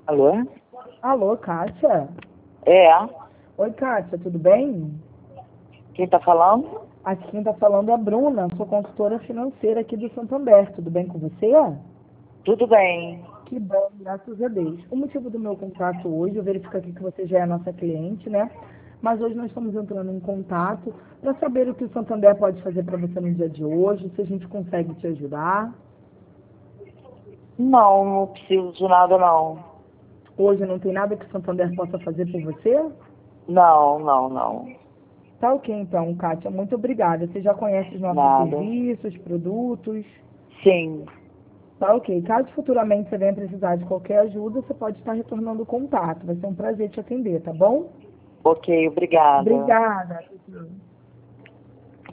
Alô? Alô, Kátia? É. Oi, Kátia, tudo bem? Quem tá falando? Aqui quem está falando é a Bruna, sou consultora financeira aqui do Santander. Tudo bem com você? Tudo bem. Que bom, graças a Deus. O motivo do meu contato hoje, eu verifico aqui que você já é nossa cliente, né? Mas hoje nós estamos entrando em contato para saber o que o Santander pode fazer para você no dia de hoje, se a gente consegue te ajudar. Não preciso de nada, não. Hoje não tem nada que o Santander possa fazer por você? Não. Tá ok, então, Kátia. Muito obrigada. Você já conhece os nossos Nada. serviços, produtos? Sim. Tá ok. Caso futuramente você venha precisar de qualquer ajuda, você pode estar retornando o contato. Vai ser um prazer te atender, tá bom? Ok, obrigada. Obrigada.